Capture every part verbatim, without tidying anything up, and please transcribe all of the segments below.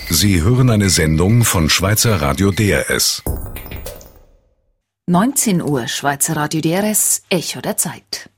Sie hören eine Sendung von Schweizer Radio D R S. neunzehn Uhr, Schweizer Radio D R S, Echo der Zeit.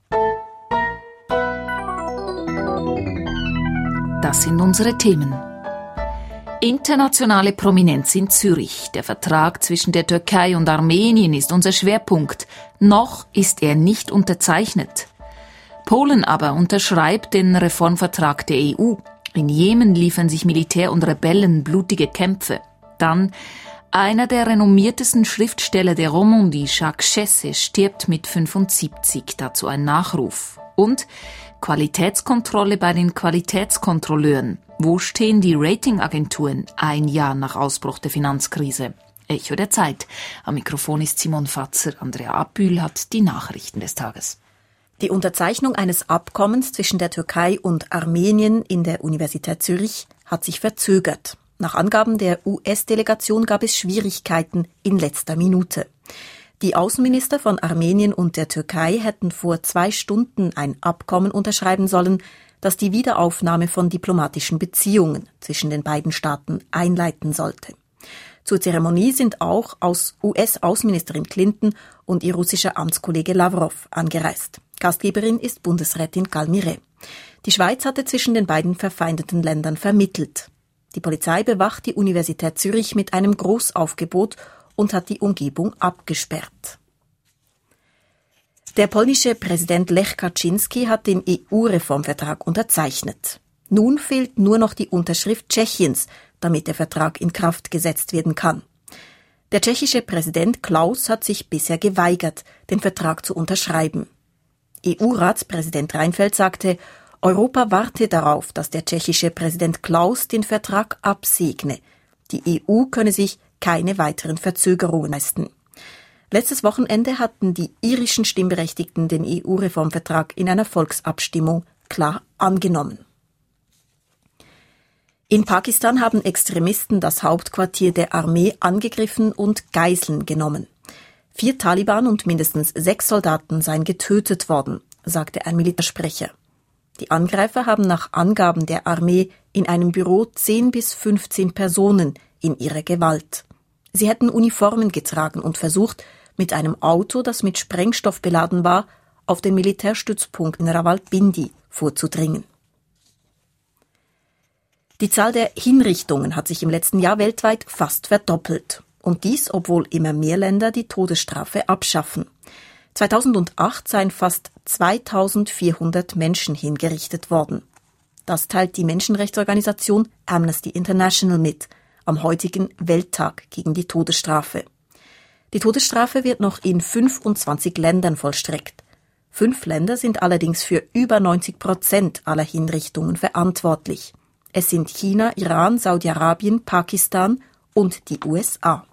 Das sind unsere Themen. Internationale Prominenz in Zürich. Der Vertrag zwischen der Türkei und Armenien ist unser Schwerpunkt. Noch ist er nicht unterzeichnet. Polen aber unterschreibt den Reformvertrag der E U. In Jemen liefern sich Militär und Rebellen blutige Kämpfe. Dann einer der renommiertesten Schriftsteller der Romandie, Jacques Chessé, stirbt mit fünfundsiebzig. Dazu ein Nachruf. Und Qualitätskontrolle bei den Qualitätskontrolleuren. Wo stehen die Ratingagenturen ein Jahr nach Ausbruch der Finanzkrise? Echo der Zeit. Am Mikrofon ist Simon Fatzer. Andrea Abühl hat die Nachrichten des Tages. Die Unterzeichnung eines Abkommens zwischen der Türkei und Armenien in der Universität Zürich hat sich verzögert. Nach Angaben der U S-Delegation gab es Schwierigkeiten in letzter Minute. Die Außenminister von Armenien und der Türkei hätten vor zwei Stunden ein Abkommen unterschreiben sollen, das die Wiederaufnahme von diplomatischen Beziehungen zwischen den beiden Staaten einleiten sollte. Zur Zeremonie sind auch aus U S-Außenministerin Clinton und ihr russischer Amtskollege Lavrov angereist. Gastgeberin ist Bundesrätin Galmire. Die Schweiz hatte zwischen den beiden verfeindeten Ländern vermittelt. Die Polizei bewacht die Universität Zürich mit einem Großaufgebot und hat die Umgebung abgesperrt. Der polnische Präsident Lech Kaczynski hat den E U-Reformvertrag unterzeichnet. Nun fehlt nur noch die Unterschrift Tschechiens, damit der Vertrag in Kraft gesetzt werden kann. Der tschechische Präsident Klaus hat sich bisher geweigert, den Vertrag zu unterschreiben. E U-Ratspräsident Reinfeldt sagte, Europa warte darauf, dass der tschechische Präsident Klaus den Vertrag absegne. Die E U könne sich keine weiteren Verzögerungen leisten. Letztes Wochenende hatten die irischen Stimmberechtigten den E U-Reformvertrag in einer Volksabstimmung klar angenommen. In Pakistan haben Extremisten das Hauptquartier der Armee angegriffen und Geiseln genommen. Vier Taliban und mindestens sechs Soldaten seien getötet worden, sagte ein Militärsprecher. Die Angreifer haben nach Angaben der Armee in einem Büro zehn bis fünfzehn Personen in ihrer Gewalt. Sie hätten Uniformen getragen und versucht, mit einem Auto, das mit Sprengstoff beladen war, auf den Militärstützpunkt in Rawalpindi vorzudringen. Die Zahl der Hinrichtungen hat sich im letzten Jahr weltweit fast verdoppelt. Und dies, obwohl immer mehr Länder die Todesstrafe abschaffen. zweitausendacht seien fast zweitausendvierhundert Menschen hingerichtet worden. Das teilt die Menschenrechtsorganisation Amnesty International mit, am heutigen Welttag gegen die Todesstrafe. Die Todesstrafe wird noch in fünfundzwanzig Ländern vollstreckt. Fünf Länder sind allerdings für über neunzig Prozent aller Hinrichtungen verantwortlich. Es sind China, Iran, Saudi-Arabien, Pakistan und die U S A.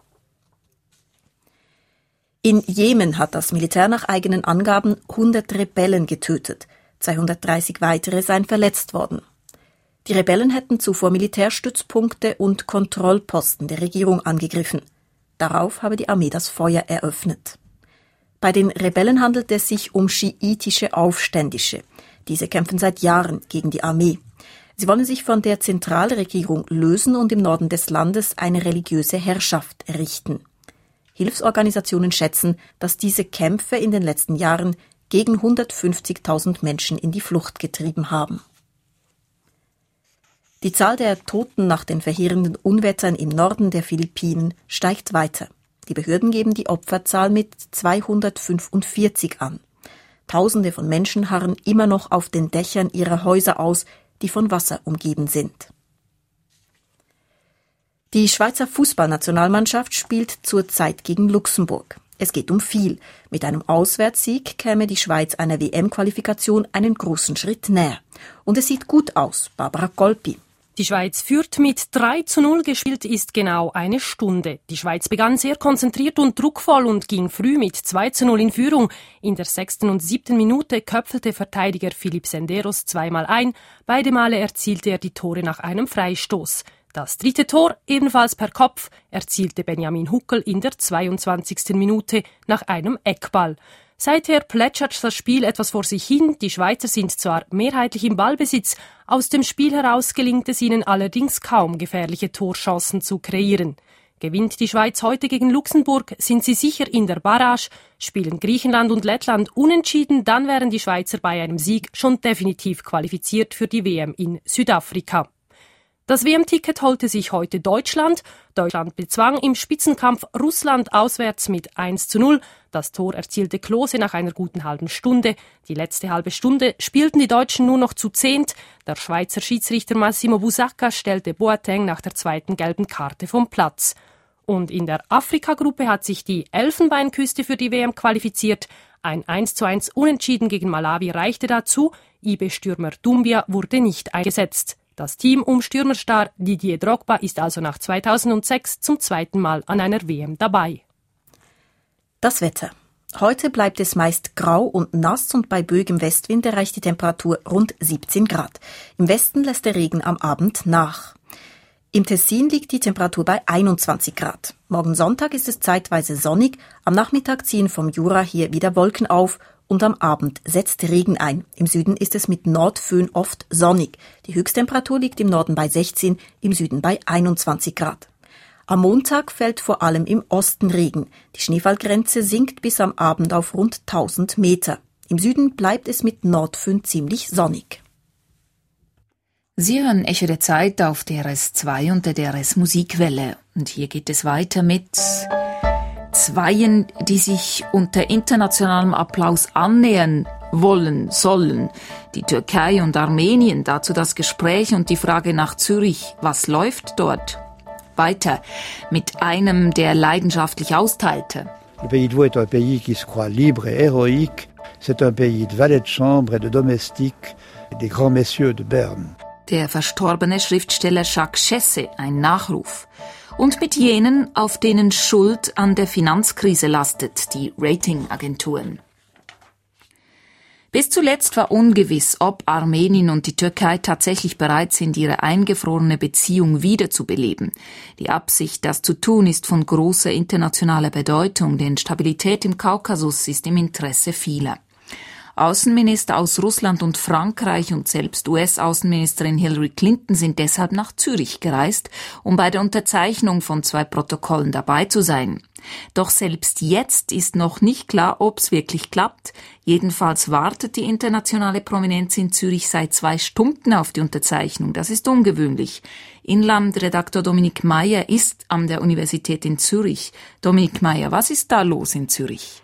In Jemen hat das Militär nach eigenen Angaben hundert Rebellen getötet, zweihundertdreißig weitere seien verletzt worden. Die Rebellen hätten zuvor Militärstützpunkte und Kontrollposten der Regierung angegriffen. Darauf habe die Armee das Feuer eröffnet. Bei den Rebellen handelt es sich um schiitische Aufständische. Diese kämpfen seit Jahren gegen die Armee. Sie wollen sich von der Zentralregierung lösen und im Norden des Landes eine religiöse Herrschaft errichten. Hilfsorganisationen schätzen, dass diese Kämpfe in den letzten Jahren gegen hundertfünfzigtausend Menschen in die Flucht getrieben haben. Die Zahl der Toten nach den verheerenden Unwettern im Norden der Philippinen steigt weiter. Die Behörden geben die Opferzahl mit zweihundertfünfundvierzig an. Tausende von Menschen harren immer noch auf den Dächern ihrer Häuser aus, die von Wasser umgeben sind. Die Schweizer Fußballnationalmannschaft spielt zurzeit gegen Luxemburg. Es geht um viel. Mit einem Auswärtssieg käme die Schweiz einer W M-Qualifikation einen großen Schritt näher. Und es sieht gut aus, Barbara Golpi. Die Schweiz führt mit drei zu null, gespielt ist genau eine Stunde. Die Schweiz begann sehr konzentriert und druckvoll und ging früh mit zwei zu null in Führung. In der sechsten und siebten Minute köpfelte Verteidiger Philipp Senderos zweimal ein. Beide Male erzielte er die Tore nach einem Freistoß. Das dritte Tor, ebenfalls per Kopf, erzielte Benjamin Huckel in der zweiundzwanzigsten Minute nach einem Eckball. Seither plätschert das Spiel etwas vor sich hin. Die Schweizer sind zwar mehrheitlich im Ballbesitz, aus dem Spiel heraus gelingt es ihnen allerdings kaum, gefährliche Torchancen zu kreieren. Gewinnt die Schweiz heute gegen Luxemburg, sind sie sicher in der Barrage. Spielen Griechenland und Lettland unentschieden, dann wären die Schweizer bei einem Sieg schon definitiv qualifiziert für die W M in Südafrika. Das W M-Ticket holte sich heute Deutschland. Deutschland bezwang im Spitzenkampf Russland auswärts mit eins zu null. Das Tor erzielte Klose nach einer guten halben Stunde. Die letzte halbe Stunde spielten die Deutschen nur noch zu zehnt. Der Schweizer Schiedsrichter Massimo Busacca stellte Boateng nach der zweiten gelben Karte vom Platz. Und in der Afrika-Gruppe hat sich die Elfenbeinküste für die W M qualifiziert. Ein eins zu eins Unentschieden gegen Malawi reichte dazu. I B-Stürmer Doumbia wurde nicht eingesetzt. Das Team um Stürmerstar Didier Drogba ist also nach zweitausendsechs zum zweiten Mal an einer W M dabei. Das Wetter. Heute bleibt es meist grau und nass und bei böigem Westwind erreicht die Temperatur rund siebzehn Grad. Im Westen lässt der Regen am Abend nach. Im Tessin liegt die Temperatur bei einundzwanzig Grad. Morgen Sonntag ist es zeitweise sonnig, am Nachmittag ziehen vom Jura hier wieder Wolken auf und am Abend setzt Regen ein. Im Süden ist es mit Nordföhn oft sonnig. Die Höchsttemperatur liegt im Norden bei sechzehn, im Süden bei einundzwanzig Grad. Am Montag fällt vor allem im Osten Regen. Die Schneefallgrenze sinkt bis am Abend auf rund tausend Meter. Im Süden bleibt es mit Nordföhn ziemlich sonnig. Sie hören Echo der Zeit auf D R S zwei und der D R S Musikwelle. Und hier geht es weiter mit Zweien, die sich unter internationalem Applaus annähern wollen, sollen. Die Türkei und Armenien, dazu das Gespräch und die Frage nach Zürich. Was läuft dort? Weiter mit einem, der leidenschaftlich austeilte. Le pays de Vaud est un pays qui se croit libre et héroïque. C'est un pays de valets de chambre et de domestiques, des grands messieurs de Berne. Der verstorbene Schriftsteller Jacques Chessé, ein Nachruf. Und mit jenen, auf denen Schuld an der Finanzkrise lastet, die Ratingagenturen. Bis zuletzt war ungewiss, ob Armenien und die Türkei tatsächlich bereit sind, ihre eingefrorene Beziehung wiederzubeleben. Die Absicht, das zu tun, ist von großer internationaler Bedeutung, denn Stabilität im Kaukasus ist im Interesse vieler. Außenminister aus Russland und Frankreich und selbst U S-Außenministerin Hillary Clinton sind deshalb nach Zürich gereist, um bei der Unterzeichnung von zwei Protokollen dabei zu sein. Doch selbst jetzt ist noch nicht klar, ob es wirklich klappt. Jedenfalls wartet die internationale Prominenz in Zürich seit zwei Stunden auf die Unterzeichnung. Das ist ungewöhnlich. Inlandredaktor Dominik Meyer ist an der Universität in Zürich. Dominik Meyer, was ist da los in Zürich?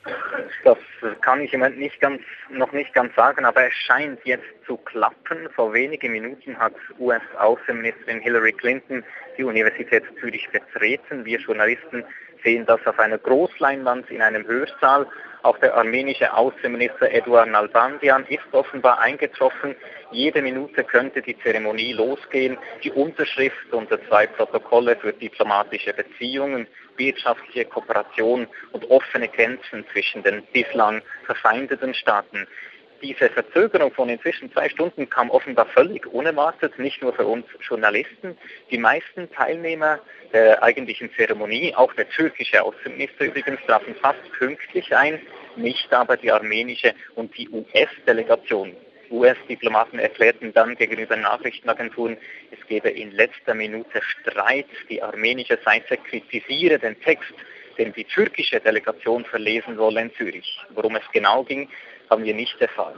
Das kann ich im Moment nicht ganz, noch nicht ganz sagen, aber es scheint jetzt zu klappen. Vor wenigen Minuten hat U S-Außenministerin Hillary Clinton die Universität Zürich betreten. Wir Journalisten sehen das auf einer Großleinwand in einem Hörsaal. Auch der armenische Außenminister Eduard Nalbandian ist offenbar eingetroffen. Jede Minute könnte die Zeremonie losgehen. Die Unterschrift unter zwei Protokolle für diplomatische Beziehungen, wirtschaftliche Kooperation und offene Grenzen zwischen den bislang verfeindeten Staaten. Diese Verzögerung von inzwischen zwei Stunden kam offenbar völlig unerwartet, nicht nur für uns Journalisten. Die meisten Teilnehmer der eigentlichen Zeremonie, auch der türkische Außenminister übrigens, trafen fast pünktlich ein, nicht aber die armenische und die U S-Delegation. U S-Diplomaten erklärten dann gegenüber Nachrichtenagenturen, es gebe in letzter Minute Streit. Die armenische Seite kritisiere den Text, den die türkische Delegation verlesen wolle in Zürich. Worum es genau ging, haben wir nicht erfahren.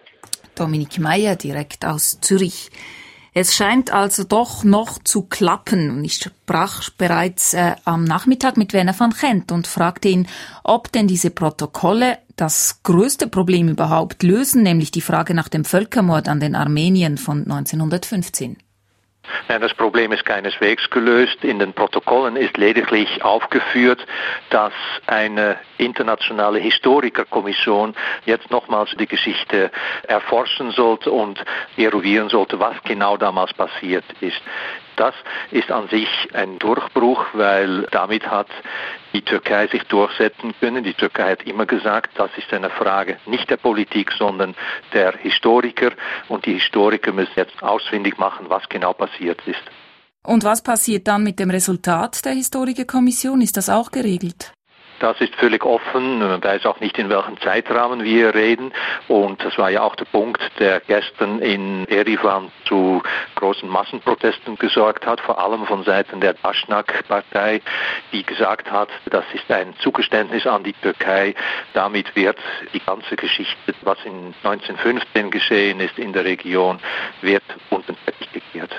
Dominik Meyer direkt aus Zürich. Es scheint also doch noch zu klappen. Ich sprach bereits äh, am Nachmittag mit Werner van Gent und fragte ihn, ob denn diese Protokolle das größte Problem überhaupt lösen, nämlich die Frage nach dem Völkermord an den Armeniern von neunzehnhundertfünfzehn. Nein, das Problem ist keineswegs gelöst. In den Protokollen ist lediglich aufgeführt, dass eine internationale Historikerkommission jetzt nochmals die Geschichte erforschen sollte und eruieren sollte, was genau damals passiert ist. Das ist an sich ein Durchbruch, weil damit hat die Türkei sich durchsetzen können. Die Türkei hat immer gesagt, das ist eine Frage nicht der Politik, sondern der Historiker. Und die Historiker müssen jetzt ausfindig machen, was genau passiert ist. Und was passiert dann mit dem Resultat der Historikerkommission? Ist das auch geregelt? Das ist völlig offen. Man weiß auch nicht, in welchem Zeitrahmen wir reden. Und das war ja auch der Punkt, der gestern in Erivan zu großen Massenprotesten gesorgt hat, vor allem von Seiten der Daschnak-Partei, die gesagt hat, das ist ein Zugeständnis an die Türkei. Damit wird die ganze Geschichte, was in neunzehnhundertfünfzehn geschehen ist in der Region, wird unter den Teppich gekehrt.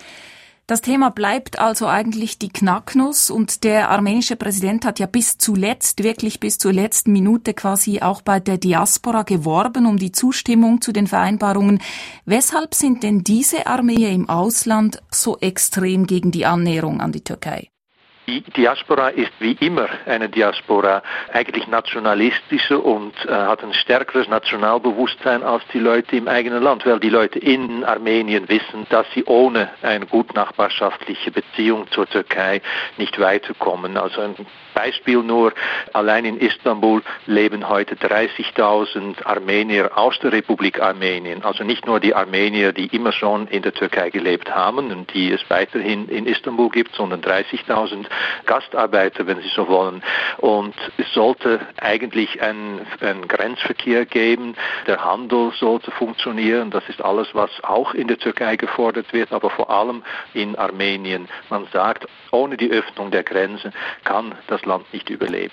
Das Thema bleibt also eigentlich die Knacknuss und der armenische Präsident hat ja bis zuletzt, wirklich bis zur letzten Minute quasi auch bei der Diaspora geworben um die Zustimmung zu den Vereinbarungen. Weshalb sind denn diese Armee im Ausland so extrem gegen die Annäherung an die Türkei? Die Diaspora ist wie immer eine Diaspora eigentlich nationalistischer und äh, hat ein stärkeres Nationalbewusstsein als die Leute im eigenen Land, weil die Leute in Armenien wissen, dass sie ohne eine gut nachbarschaftliche Beziehung zur Türkei nicht weiterkommen. Also ein Beispiel nur, allein in Istanbul leben heute dreißigtausend Armenier aus der Republik Armenien. Also nicht nur die Armenier, die immer schon in der Türkei gelebt haben und die es weiterhin in Istanbul gibt, sondern dreißigtausend Gastarbeiter, wenn Sie so wollen. Und es sollte eigentlich einen, einen Grenzverkehr geben. Der Handel sollte funktionieren. Das ist alles, was auch in der Türkei gefordert wird, aber vor allem in Armenien. Man sagt, ohne die Öffnung der Grenze kann das Land nicht überleben.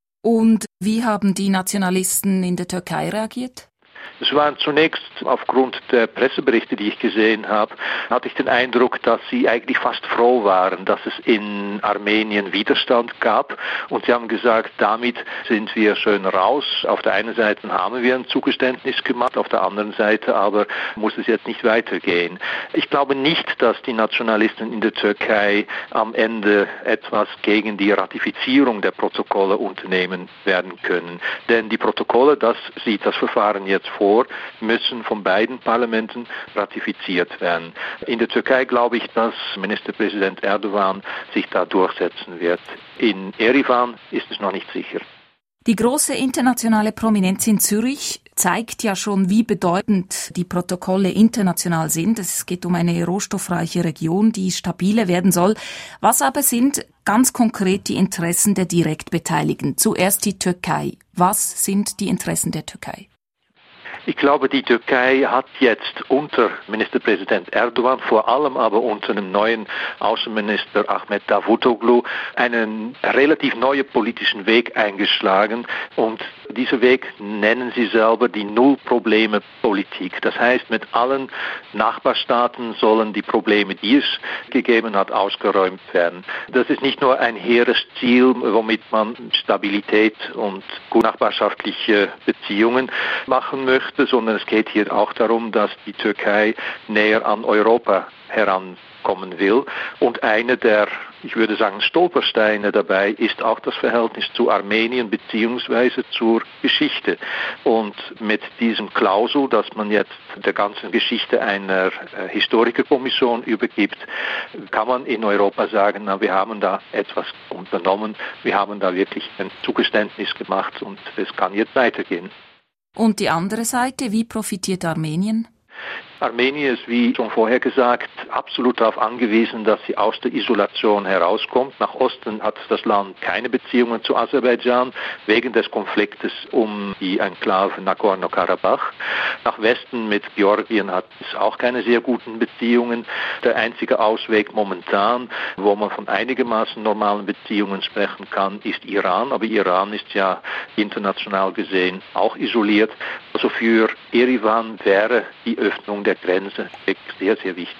Und wie haben die Nationalisten in der Türkei reagiert? Es waren zunächst, aufgrund der Presseberichte, die ich gesehen habe, hatte ich den Eindruck, dass sie eigentlich fast froh waren, dass es in Armenien Widerstand gab. Und sie haben gesagt, damit sind wir schön raus. Auf der einen Seite haben wir ein Zugeständnis gemacht, auf der anderen Seite aber muss es jetzt nicht weitergehen. Ich glaube nicht, dass die Nationalisten in der Türkei am Ende etwas gegen die Ratifizierung der Protokolle unternehmen werden können. Denn die Protokolle, das sieht das Verfahren jetzt vor, müssen von beiden Parlamenten ratifiziert werden. In der Türkei glaube ich, dass Ministerpräsident Erdogan sich da durchsetzen wird. In Erivan ist es noch nicht sicher. Die große internationale Prominenz in Zürich zeigt ja schon, wie bedeutend die Protokolle international sind. Es geht um eine rohstoffreiche Region, die stabile werden soll. Was aber sind ganz konkret die Interessen der Direktbeteiligten? Zuerst die Türkei. Was sind die Interessen der Türkei? Ich glaube, die Türkei hat jetzt unter Ministerpräsident Erdogan, vor allem aber unter dem neuen Außenminister Ahmet Davutoglu, einen relativ neuen politischen Weg eingeschlagen. Und dieser Weg nennen sie selber die Null-Probleme-Politik. Das heißt, mit allen Nachbarstaaten sollen die Probleme, die es gegeben hat, ausgeräumt werden. Das ist nicht nur ein hehres Ziel, womit man Stabilität und gut nachbarschaftliche Beziehungen machen möchte, sondern es geht hier auch darum, dass die Türkei näher an Europa herankommen will. Und eine der, ich würde sagen, Stolpersteine dabei ist auch das Verhältnis zu Armenien bzw. zur Geschichte. Und mit diesem Klausel, dass man jetzt der ganzen Geschichte einer äh, Historikerkommission übergibt, kann man in Europa sagen, na, wir haben da etwas unternommen, wir haben da wirklich ein Zugeständnis gemacht und es kann jetzt weitergehen. Und die andere Seite, wie profitiert Armenien? Armenien ist, wie schon vorher gesagt, absolut darauf angewiesen, dass sie aus der Isolation herauskommt. Nach Osten hat das Land keine Beziehungen zu Aserbaidschan wegen des Konfliktes um die Enklave Nagorno-Karabach. Nach Westen mit Georgien hat es auch keine sehr guten Beziehungen. Der einzige Ausweg momentan, wo man von einigermaßen normalen Beziehungen sprechen kann, ist Iran. Aber Iran ist ja international gesehen auch isoliert. Also für Erivan wäre die Öffnung der Grenze sehr, sehr wichtig.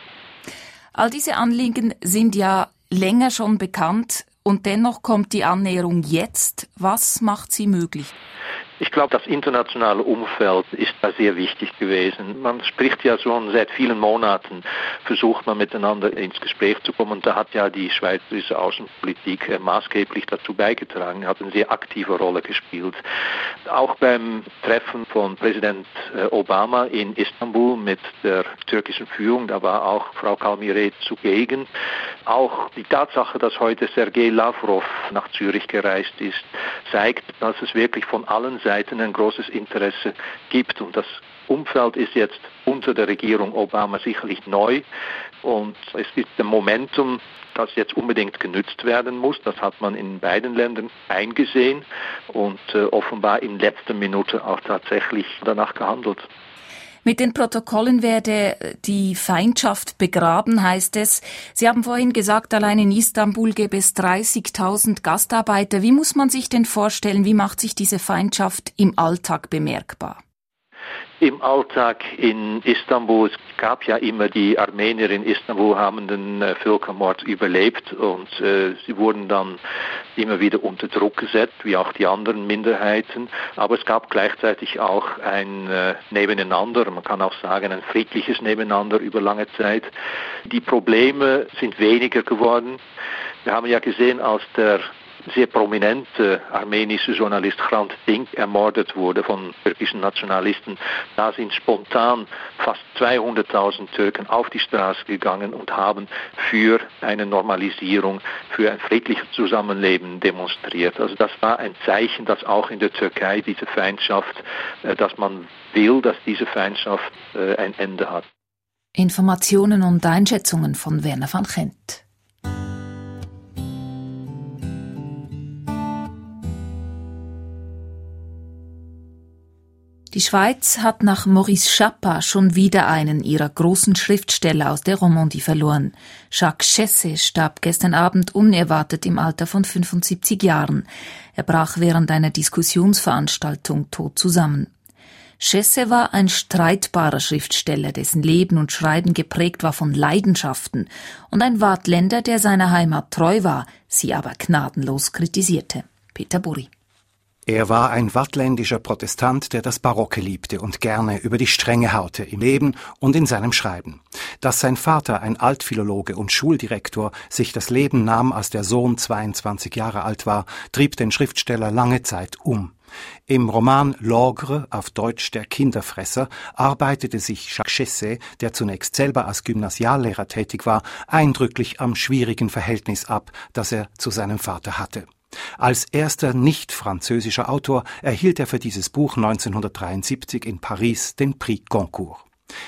All diese Anliegen sind ja länger schon bekannt und dennoch kommt die Annäherung jetzt. Was macht sie möglich? Ich glaube, das internationale Umfeld ist da sehr wichtig gewesen. Man spricht ja schon seit vielen Monaten, versucht man miteinander ins Gespräch zu kommen. Und da hat ja die schweizerische Außenpolitik äh, maßgeblich dazu beigetragen, hat eine sehr aktive Rolle gespielt. Auch beim Treffen von Präsident äh, Obama in Istanbul mit der türkischen Führung, da war auch Frau Kalmire zugegen. Auch die Tatsache, dass heute Sergei Lavrov nach Zürich gereist ist, zeigt, dass es wirklich von allen Seiten ein großes Interesse gibt und das Umfeld ist jetzt unter der Regierung Obama sicherlich neu und es gibt ein Momentum, das jetzt unbedingt genützt werden muss. Das hat man in beiden Ländern eingesehen und äh, offenbar in letzter Minute auch tatsächlich danach gehandelt. Mit den Protokollen werde die Feindschaft begraben, heißt es. Sie haben vorhin gesagt, allein in Istanbul gäbe es dreißigtausend Gastarbeiter. Wie muss man sich denn vorstellen, wie macht sich diese Feindschaft im Alltag bemerkbar? Im Alltag in Istanbul, es gab ja immer die Armenier in Istanbul, haben den äh, Völkermord überlebt und äh, sie wurden dann immer wieder unter Druck gesetzt, wie auch die anderen Minderheiten. Aber es gab gleichzeitig auch ein äh, Nebeneinander, man kann auch sagen ein friedliches Nebeneinander über lange Zeit. Die Probleme sind weniger geworden. Wir haben ja gesehen, als der sehr prominente armenische Journalist Hrant Dink ermordet wurde von türkischen Nationalisten. Da sind spontan fast zweihunderttausend Türken auf die Straße gegangen und haben für eine Normalisierung, für ein friedliches Zusammenleben demonstriert. Also das war ein Zeichen, dass auch in der Türkei diese Feindschaft, dass man will, dass diese Feindschaft ein Ende hat. Informationen und Einschätzungen von Werner van Gent. Die Schweiz hat nach Maurice Chappa schon wieder einen ihrer großen Schriftsteller aus der Romandie verloren. Jacques Chessé starb gestern Abend unerwartet im Alter von fünfundsiebzig Jahren. Er brach während einer Diskussionsveranstaltung tot zusammen. Chessé war ein streitbarer Schriftsteller, dessen Leben und Schreiben geprägt war von Leidenschaften und ein Waadtländer, der seiner Heimat treu war, sie aber gnadenlos kritisierte. Peter Burri. Er war ein waadtländischer Protestant, der das Barocke liebte und gerne über die Stränge haute im Leben und in seinem Schreiben. Dass sein Vater, ein Altphilologe und Schuldirektor, sich das Leben nahm, als der Sohn zweiundzwanzig Jahre alt war, trieb den Schriftsteller lange Zeit um. Im Roman L'Ogre, auf Deutsch der Kinderfresser, arbeitete sich Jacques Chessé, der zunächst selber als Gymnasiallehrer tätig war, eindrücklich am schwierigen Verhältnis ab, das er zu seinem Vater hatte. Als erster nicht-französischer Autor erhielt er für dieses Buch neunzehnhundertdreiundsiebzig in Paris den Prix Goncourt.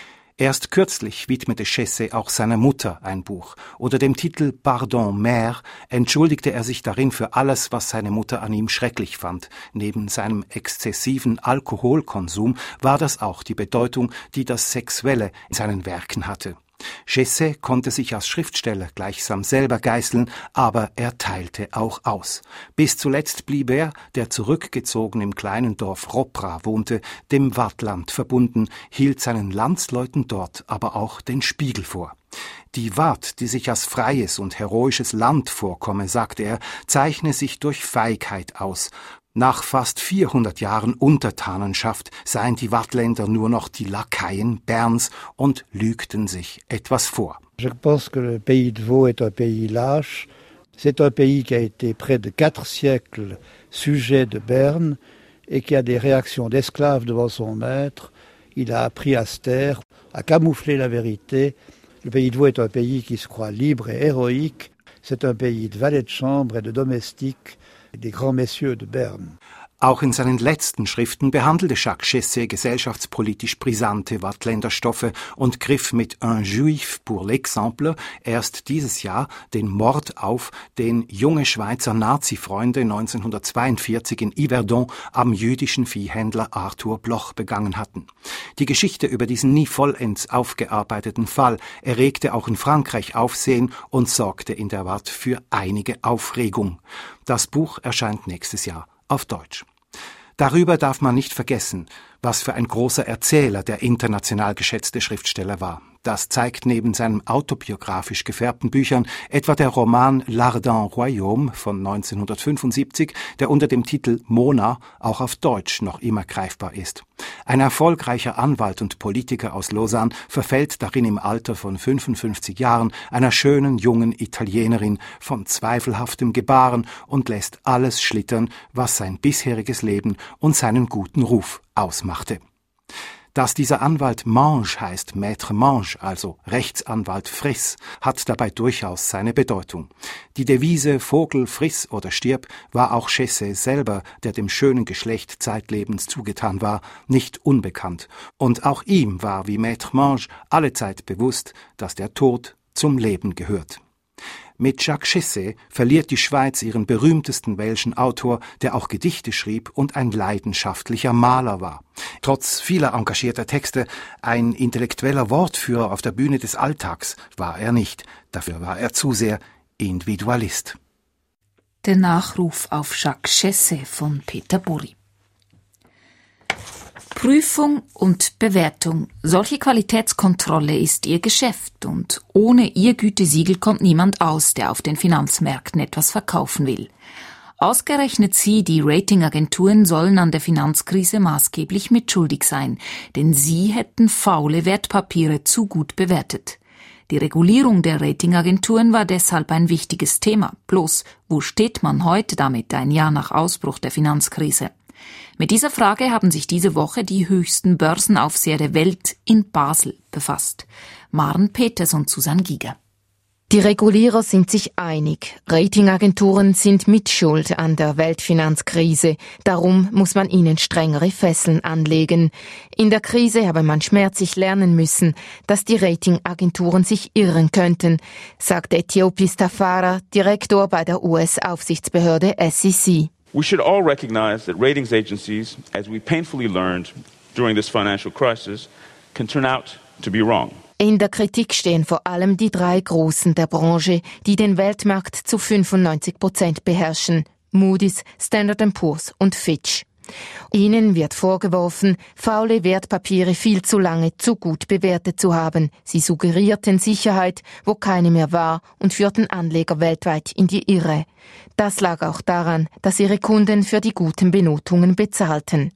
Erst kürzlich widmete Chessé auch seiner Mutter ein Buch. Unter dem Titel Pardon, Mère entschuldigte er sich darin für alles, was seine Mutter an ihm schrecklich fand. Neben seinem exzessiven Alkoholkonsum war das auch die Bedeutung, die das Sexuelle in seinen Werken hatte. Chessé konnte sich als Schriftsteller gleichsam selber geißeln, aber er teilte auch aus. Bis zuletzt blieb er, der zurückgezogen im kleinen Dorf Ropra wohnte, dem Waadtland verbunden, hielt seinen Landsleuten dort aber auch den Spiegel vor. Die Waadt, die sich als freies und heroisches Land vorkomme, sagte er, zeichne sich durch Feigheit aus. Nach fast vierhundert Jahren Untertanenschaft seien die Waadtländer nur noch die Lakaien Berns und lügten sich etwas vor. Je pense que le pays de Vaud est un pays lâche. C'est un pays qui a été près de quatre siècles sujet de Berne et qui a des réactions d'esclaves devant son maître. Il a appris à se taire, à camoufler la vérité. Le pays de Vaud est un pays qui se croit libre et héroïque. C'est un pays de valets de chambre et de domestiques. Die grands messieurs de Berne. Auch in seinen letzten Schriften behandelte Jacques Chessé gesellschaftspolitisch brisante Waadtländerstoffe und griff mit Un Juif pour l'exemple erst dieses Jahr den Mord auf, den junge Schweizer Nazi-Freunde neunzehnhundertzweiundvierzig in Yverdon am jüdischen Viehhändler Arthur Bloch begangen hatten. Die Geschichte über diesen nie vollends aufgearbeiteten Fall erregte auch in Frankreich Aufsehen und sorgte in der Waadt für einige Aufregung. Das Buch erscheint nächstes Jahr auf Deutsch. Darüber darf man nicht vergessen, was für ein großer Erzähler der international geschätzte Schriftsteller war. Das zeigt neben seinen autobiografisch gefärbten Büchern etwa der Roman L'Ardent Royaume von neunzehnhundertfünfundsiebzig, der unter dem Titel Mona auch auf Deutsch noch immer greifbar ist. Ein erfolgreicher Anwalt und Politiker aus Lausanne verfällt darin im Alter von fünfundfünfzig Jahren einer schönen jungen Italienerin von zweifelhaftem Gebaren und lässt alles schlittern, was sein bisheriges Leben und seinen guten Ruf ausmachte. Dass dieser Anwalt Mange heißt, Maître Mange, also Rechtsanwalt Friss, hat dabei durchaus seine Bedeutung. Die Devise Vogel, friss oder stirb war auch Chesset selber, der dem schönen Geschlecht zeitlebens zugetan war, nicht unbekannt. Und auch ihm war wie Maître Mange allezeit bewusst, dass der Tod zum Leben gehört. Mit Jacques Chesset verliert die Schweiz ihren berühmtesten welschen Autor, der auch Gedichte schrieb und ein leidenschaftlicher Maler war. Trotz vieler engagierter Texte, ein intellektueller Wortführer auf der Bühne des Alltags war er nicht. Dafür war er zu sehr Individualist. Der Nachruf auf Jacques Chesset von Peter Burri. Prüfung und Bewertung. Solche Qualitätskontrolle ist ihr Geschäft und ohne ihr Gütesiegel kommt niemand aus, der auf den Finanzmärkten etwas verkaufen will. Ausgerechnet sie, die Ratingagenturen, sollen an der Finanzkrise maßgeblich mitschuldig sein, denn sie hätten faule Wertpapiere zu gut bewertet. Die Regulierung der Ratingagenturen war deshalb ein wichtiges Thema. Bloß, wo steht man heute damit, ein Jahr nach Ausbruch der Finanzkrise? Mit dieser Frage haben sich diese Woche die höchsten Börsenaufseher der Welt in Basel befasst. Maren Peters und Susanne Giger. Die Regulierer sind sich einig. Ratingagenturen sind mitschuld an der Weltfinanzkrise. Darum muss man ihnen strengere Fesseln anlegen. In der Krise habe man schmerzlich lernen müssen, dass die Ratingagenturen sich irren könnten, sagt Ethiopis Tafara, Direktor bei der U S-Aufsichtsbehörde S E C. We should all recognize that ratings agencies, as we painfully learned during this financial crisis, can turn out to be wrong. In der Kritik stehen vor allem die drei Großen der Branche, die den Weltmarkt zu fünfundneunzig Prozent beherrschen: Moody's, Standard and Poor's und Fitch. Ihnen wird vorgeworfen, faule Wertpapiere viel zu lange zu gut bewertet zu haben. Sie suggerierten Sicherheit, wo keine mehr war, und führten Anleger weltweit in die Irre. Das lag auch daran, dass ihre Kunden für die guten Benotungen bezahlten.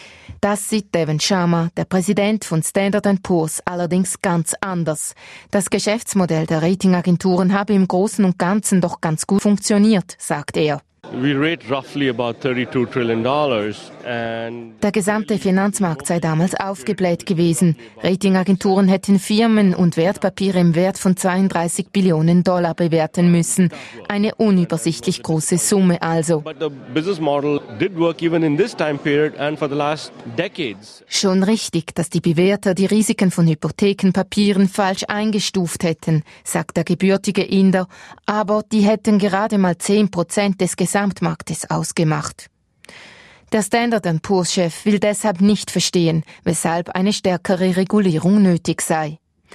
Das sieht Devon Sharma, der Präsident von Standard and Poor's, allerdings ganz anders. Das Geschäftsmodell der Ratingagenturen habe im Großen und Ganzen doch ganz gut funktioniert, sagt er. We rate roughly about thirty-two trillion dollars and Der gesamte Finanzmarkt sei damals aufgebläht gewesen. Ratingagenturen hätten Firmen und Wertpapiere im Wert von zweiunddreißig Billionen Dollar bewerten müssen. Eine unübersichtlich große Summe also. But the business model did work even in this time period and for the last decades. Schon richtig, dass die Bewerter die Risiken von Hypothekenpapieren falsch eingestuft hätten, sagt der gebürtige Inder, aber die hätten gerade mal zehn Prozent des Gesamtmarktes ausgemacht. Der Standard and Poor's-Chef will deshalb nicht verstehen, weshalb eine stärkere Regulierung nötig sei.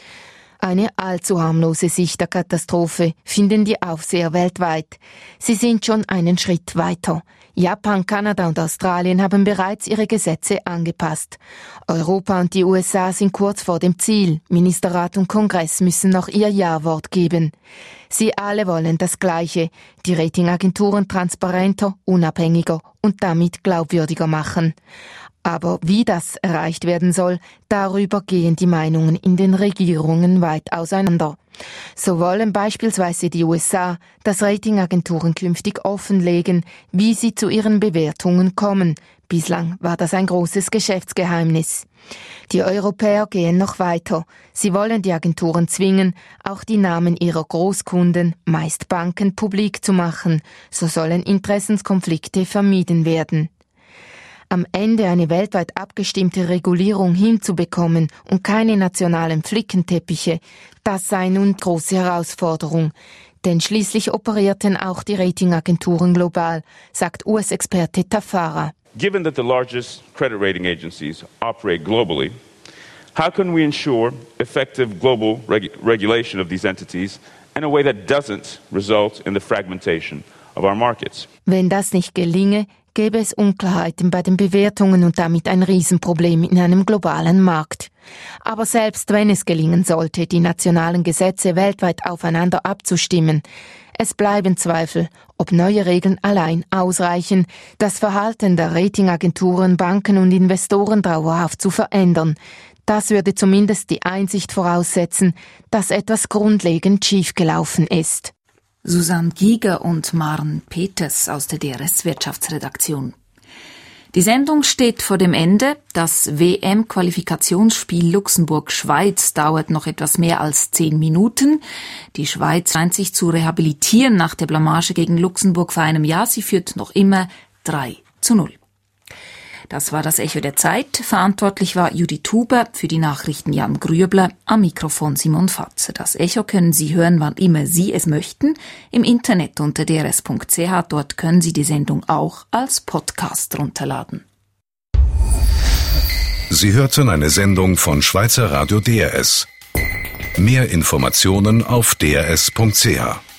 Eine allzu harmlose Sicht der Katastrophe finden die Aufseher weltweit. Sie sind schon einen Schritt weiter. Japan, Kanada und Australien haben bereits ihre Gesetze angepasst. Europa und die U S A sind kurz vor dem Ziel. Ministerrat und Kongress müssen noch ihr Ja-Wort geben. Sie alle wollen das Gleiche: die Ratingagenturen transparenter, unabhängiger und damit glaubwürdiger machen. Aber wie das erreicht werden soll, darüber gehen die Meinungen in den Regierungen weit auseinander. So wollen beispielsweise die U S A, dass Ratingagenturen künftig offenlegen, wie sie zu ihren Bewertungen kommen. Bislang war das ein großes Geschäftsgeheimnis. Die Europäer gehen noch weiter. Sie wollen die Agenturen zwingen, auch die Namen ihrer Großkunden, meist Banken, publik zu machen. So sollen Interessenskonflikte vermieden werden. Am Ende eine weltweit abgestimmte Regulierung hinzubekommen und keine nationalen Flickenteppiche, das sei nun große Herausforderung. Denn schließlich operierten auch die Ratingagenturen global, sagt U S-Experte Tafara. Given that the largest credit rating agencies operate globally, how can we ensure effective global regu- regulation of these entities in a way that doesn't result in the fragmentation of our markets? Wenn das nicht gelinge, gäbe es Unklarheiten bei den Bewertungen und damit ein Riesenproblem in einem globalen Markt. Aber selbst wenn es gelingen sollte, die nationalen Gesetze weltweit aufeinander abzustimmen, es bleiben Zweifel, ob neue Regeln allein ausreichen, das Verhalten der Ratingagenturen, Banken und Investoren dauerhaft zu verändern. Das würde zumindest die Einsicht voraussetzen, dass etwas grundlegend schiefgelaufen ist. Susanne Giger und Maren Peters aus der D R S-Wirtschaftsredaktion. Die Sendung steht vor dem Ende. Das W M-Qualifikationsspiel Luxemburg-Schweiz dauert noch etwas mehr als zehn Minuten. Die Schweiz scheint sich zu rehabilitieren nach der Blamage gegen Luxemburg vor einem Jahr. Sie führt noch immer drei zu null. Das war das Echo der Zeit. Verantwortlich war Judith Huber, für die Nachrichten Jan Grübler, am Mikrofon Simon Fatzer. Das Echo können Sie hören, wann immer Sie es möchten, im Internet unter d r s punkt c h. Dort können Sie die Sendung auch als Podcast runterladen. Sie hörten eine Sendung von Schweizer Radio D R S. Mehr Informationen auf d r s punkt c h.